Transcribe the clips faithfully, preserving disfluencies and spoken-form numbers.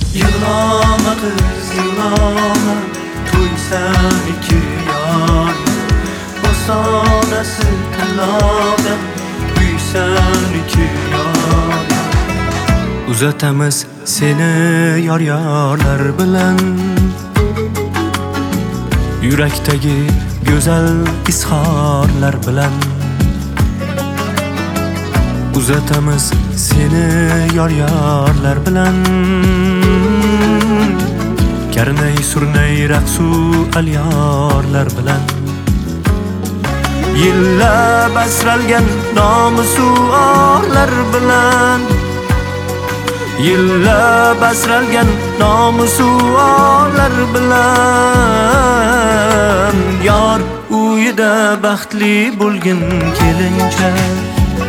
Yığlama kız yığlama, to'y seniki yar. Bosanası tanladan, uy seniki yar. Uzatamiz seni yar yarlar bilan, yurakdagi go'zal izhorlar bilan. Uzatamiz seni yar yarlar bilan, karnay surnay raqsu alyorlar bilan. Yillab asralgan nomusu orlar bilan, yillab asralgan nomusu orlar bilan. Yor uyida baxtli bo'lgin kelinchak,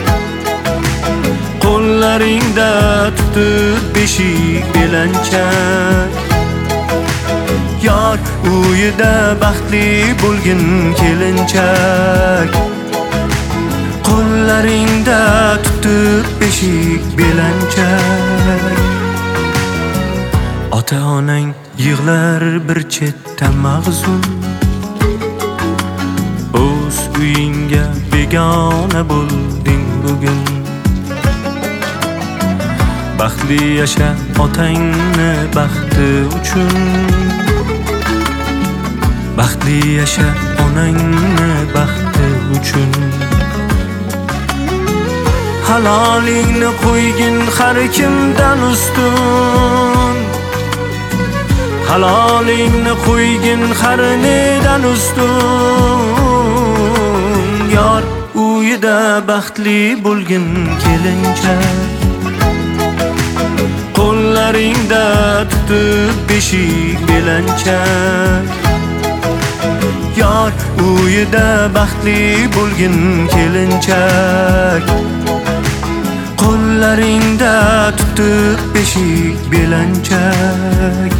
qo'llaringda tutib beshik belanchak. Yor uyida baxtli bo'lgin kelinchak, qo'llaringda tutib beshik belanchak. Ota onang yig'lar bir chetda mag'zun, o'z uyingga begona bo'lding bugun. Baxtli yasha otangni baxti uchun, baxtli yasha onangni baxti uchun. Halolingni qo'ygin har kimdan ustun, halolingni qo'ygin har nedan ustun. Yor uyida baxtli bo'lgin kelinchak, qo'llaringda tutib beshik belanchak. Yor uyida baxtli bo'lgin kelinchak, qo'llaringda tutib beshik belanchak.